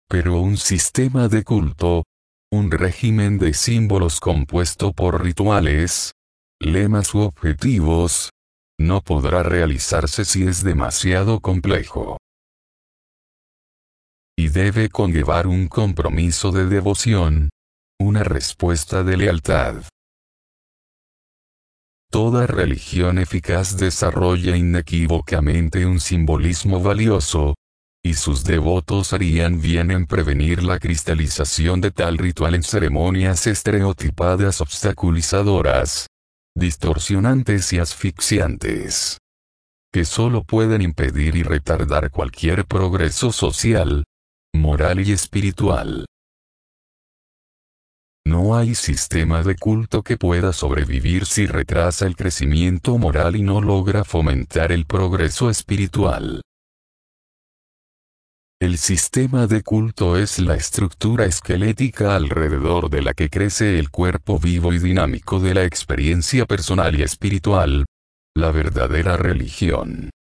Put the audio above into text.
Pero un sistema de culto, un régimen de símbolos compuesto por rituales, lemas u objetivos, no podrá realizarse si es demasiado complejo. Y debe conllevar un compromiso de devoción, una respuesta de lealtad. Toda religión eficaz desarrolla inequívocamente un simbolismo valioso, y sus devotos harían bien en prevenir la cristalización de tal ritual en ceremonias estereotipadas obstaculizadoras, distorsionantes y asfixiantes, que solo pueden impedir y retardar cualquier progreso social, moral y espiritual. No hay sistema de culto que pueda sobrevivir si retrasa el crecimiento moral y no logra fomentar el progreso espiritual. El sistema de culto es la estructura esquelética alrededor de la que crece el cuerpo vivo y dinámico de la experiencia personal y espiritual, la verdadera religión.